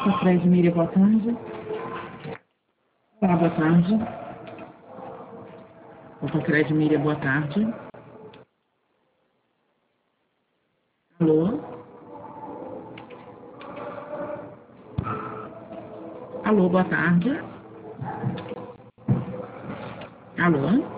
Doutor Fred Miriam, boa tarde. Olá, boa tarde. Doutor Fred Miriam, boa tarde. Alô? Alô, boa tarde. Alô?